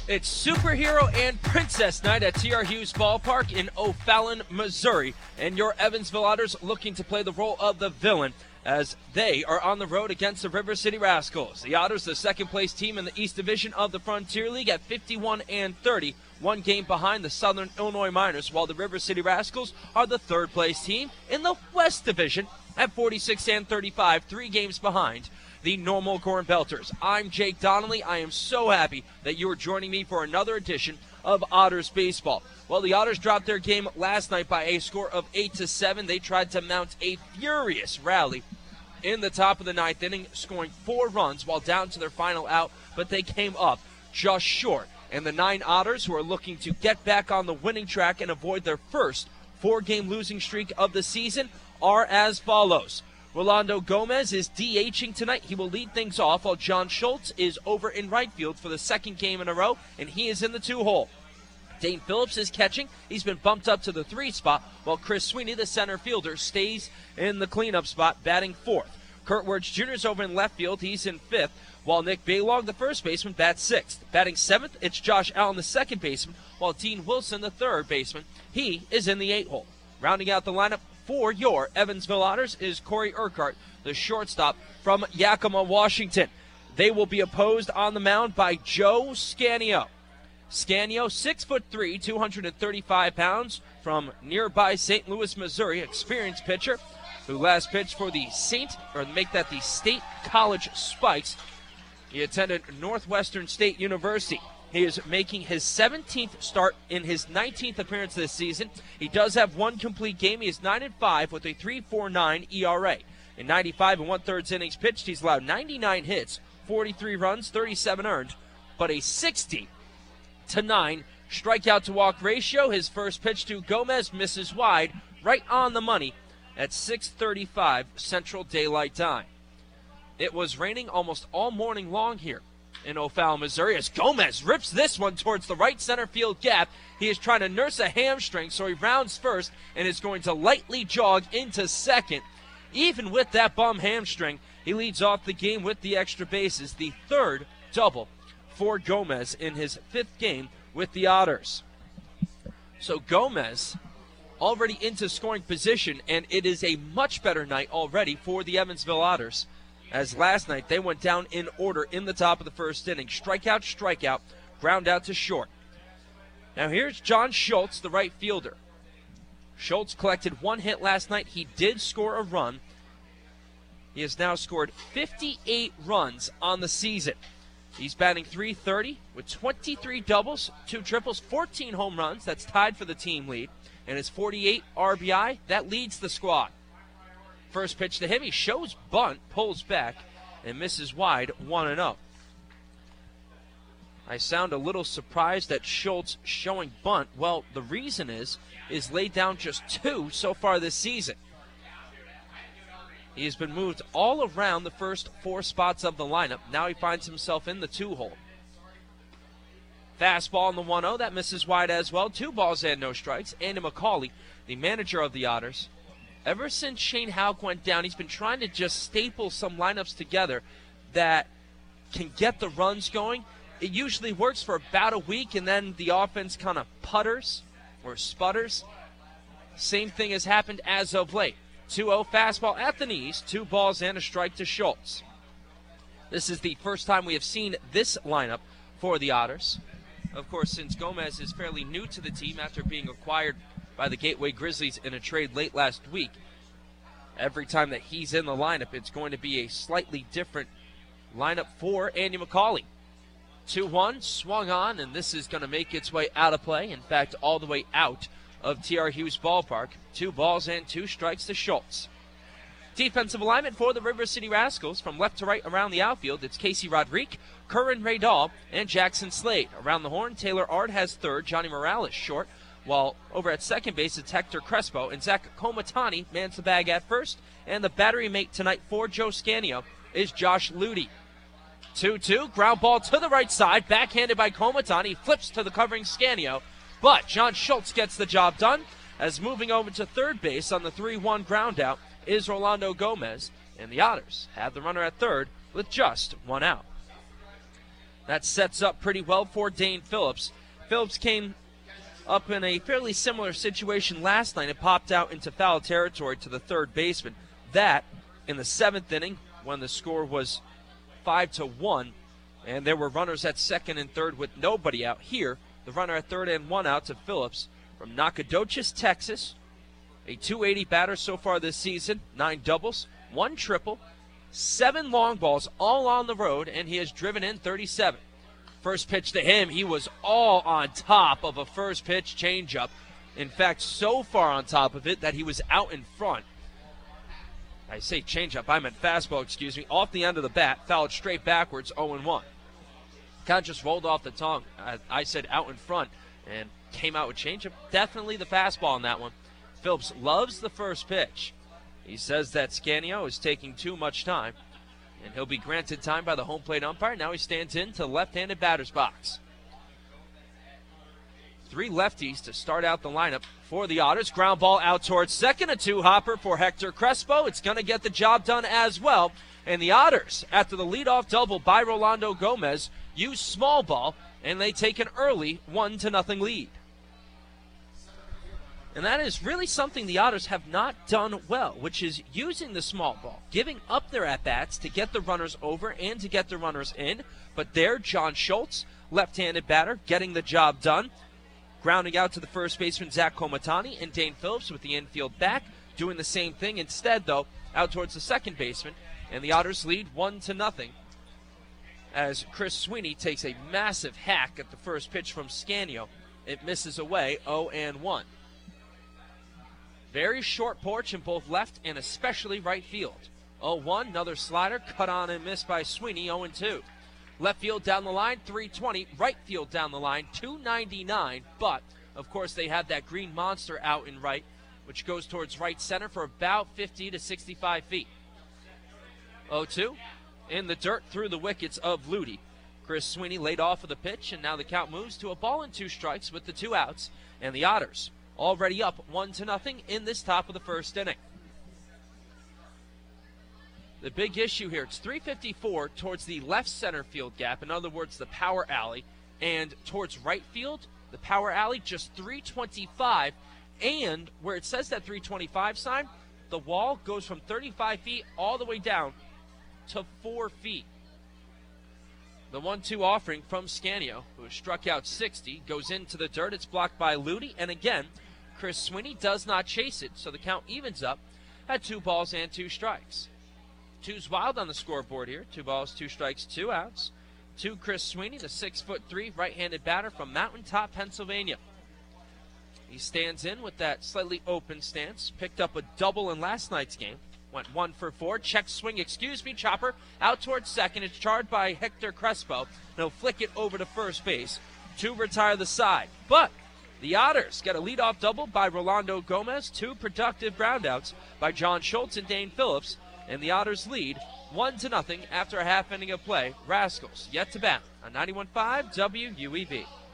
It's Superhero and Princess Night at T.R. Hughes Ballpark in O'Fallon, Missouri. And your Evansville Otters looking to play the role of the villain as they are on the road against the River City Rascals. The Otters, the second-place team in the East Division of the Frontier League at 51-30, one game behind the Southern Illinois Miners, while the River City Rascals are the third-place team in the West Division at 46-35, 3 games behind the Normal Corn Belters. I'm Jake Donnelly. I am so happy that you are joining me for another edition of Otters Baseball. Well, the Otters dropped their game last night by a score of 8-7. They tried to mount a furious rally in the top of the ninth inning, scoring 4 runs while down to their final out, but they came up just short. And the 9 Otters, who are looking to get back on the winning track and avoid their first 4-game losing streak of the season, are as follows. Rolando Gomez is DHing tonight. He will lead things off, while John Schultz is over in right field for the second game in a row, and he is in the 2-hole. Dane Phillips is catching. He's been bumped up to the 3 spot, while Chris Sweeney, the center fielder, stays in the cleanup spot, batting 4th. Kurt Wirtz Jr. is over in left field. He's in 5th, while Nick Baylog, the first baseman, bats 6th. Batting 7th, it's Josh Allen, the second baseman, while Dean Wilson, the third baseman, he is in the 8-hole. Rounding out the lineup for your Evansville Otters is Corey Urquhart, the shortstop from Yakima, Washington. They will be opposed on the mound by Joe Scanio. Scanio, 6'3", 235 pounds, from nearby St. Louis, Missouri, experienced pitcher who last pitched for the State College Spikes. He attended Northwestern State University. He is making his 17th start in his 19th appearance this season. He does have one complete game. He is 9-5 with a 3.49 ERA. In 95 and 1/3 innings pitched, he's allowed 99 hits, 43 runs, 37 earned, but a 60-9 strikeout to walk ratio. His first pitch to Gomez misses wide, right on the money at 6:35 Central Daylight Time. It was raining almost all morning long here in O'Fallon, Missouri, as Gomez rips this one towards the right center field gap. He is trying to nurse a hamstring, so he rounds first and is going to lightly jog into second. Even with that bum hamstring, he leads off the game with the extra bases, the 3rd double for Gomez in his 5th game with the Otters. So Gomez already into scoring position, and it is a much better night already for the Evansville Otters, as last night they went down in order in the top of the first inning. Strikeout, ground out to short. Now here's John Schultz, the right fielder. Schultz collected 1 hit last night. He did score a run. He has now scored 58 runs on the season. He's batting .330 with 23 doubles, 2 triples, 14 home runs. That's tied for the team lead. And his 48 RBI, that leads the squad. First pitch to him, he shows bunt, pulls back, and misses wide, 1-0. I sound a little surprised at Schultz showing bunt. Well, the reason is laid down just 2 so far this season. He has been moved all around the first 4 spots of the lineup. Now he finds himself in the 2-hole. Fastball in the 1-0, that misses wide as well. 2 balls and no strikes. Andy McCauley, the manager of the Otters, ever since Shane Houck went down, he's been trying to just staple some lineups together that can get the runs going. It usually works for about a week, and then the offense kind of putters or sputters. Same thing has happened as of late. 2-0 fastball at the knees, 2 balls and a strike to Schultz. This is the first time we have seen this lineup for the Otters. Of course, since Gomez is fairly new to the team after being acquired by the Gateway Grizzlies in a trade late last week, every time that he's in the lineup, it's going to be a slightly different lineup for Andy McCauley. 2-1, swung on, and this is going to make its way out of play. In fact, all the way out of T.R. Hughes Ballpark. 2 balls and 2 strikes to Schultz. Defensive alignment for the River City Rascals. From left to right around the outfield, it's Casey Rodriguez, Curran Raydal, and Jackson Slade. Around the horn, Taylor Ard has third, Johnny Morales short, while over at second base, it's Hector Crespo, and Zach Comatani mans the bag at first, and the battery mate tonight for Joe Scanio is Josh Ludy. 2-2, ground ball to the right side, backhanded by Comatani, flips to the covering Scanio, but John Schultz gets the job done, as moving over to third base on the 3-1 ground out is Rolando Gomez, and the Otters have the runner at third with just 1 out. That sets up pretty well for Dane Phillips. Phillips came up in a fairly similar situation last night and popped out into foul territory to the third baseman. That in the 7th inning when the score was 5-1 and there were runners at second and third with nobody out. Here, the runner at third and 1 out to Phillips from Nacogdoches, Texas. A .280 batter so far this season, 9 doubles, 1 triple, 7 long balls, all on the road, and he has driven in 37. First pitch to him, he was all on top of a first pitch changeup. In fact, so far on top of it that he was out in front. I say changeup, I meant fastball, excuse me, off the end of the bat, fouled straight backwards, 0-1. Kind of just rolled off the tongue. I said out in front and came out with changeup. Definitely the fastball on that one. Phillips loves the first pitch. He says that Scanio is taking too much time, and he'll be granted time by the home plate umpire. Now he stands in to the left-handed batter's box. 3 lefties to start out the lineup for the Otters. Ground ball out towards second. A 2-hopper for Hector Crespo. It's going to get the job done as well. And the Otters, after the leadoff double by Rolando Gomez, use small ball, and they take an early 1-0 lead. And that is really something the Otters have not done well, which is using the small ball, giving up their at-bats to get the runners over and to get the runners in. But there, John Schultz, left-handed batter, getting the job done. Grounding out to the first baseman, Zach Komatani, and Dane Phillips with the infield back, doing the same thing. Instead, though, out towards the second baseman, and the Otters lead 1-0 as Chris Sweeney takes a massive hack at the first pitch from Scanio. It misses away, 0-1. Very short porch in both left and especially right field. 0-1, another slider, cut on and missed by Sweeney, 0-2. Left field down the line, 320. Right field down the line, 299. But, of course, they have that green monster out in right, which goes towards right center for about 50 to 65 feet. 0-2, in the dirt through the wickets of Ludi. Chris Sweeney laid off of the pitch, and now the count moves to a ball and 2 strikes with the 2 outs. And the Otters already up 1-0 in this top of the first inning. The big issue here, it's 354 towards the left center field gap, in other words, the power alley, and towards right field, the power alley, just 325, and where it says that 325 sign, the wall goes from 35 feet all the way down to 4 feet. The 1-2 offering from Scanio, who has struck out 60, goes into the dirt. It's blocked by Ludi, and again, Chris Sweeney does not chase it, so the count evens up at 2 balls and 2 strikes. 2's wild on the scoreboard here. 2 balls, 2 strikes, 2 outs. To Chris Sweeney, the 6'3" right-handed batter from Mountaintop, Pennsylvania. He stands in with that slightly open stance. Picked up a double in last night's game. Went 1 for 4. Check swing, chopper. Out towards second. It's charged by Hector Crespo. And he'll flick it over to first base to retire the side. But the Otters got a leadoff double by Rolando Gomez. 2 productive groundouts by John Schultz and Dane Phillips. And the Otters lead 1-0 after a half inning of play. Rascals yet to bat on 91.5 WUEB.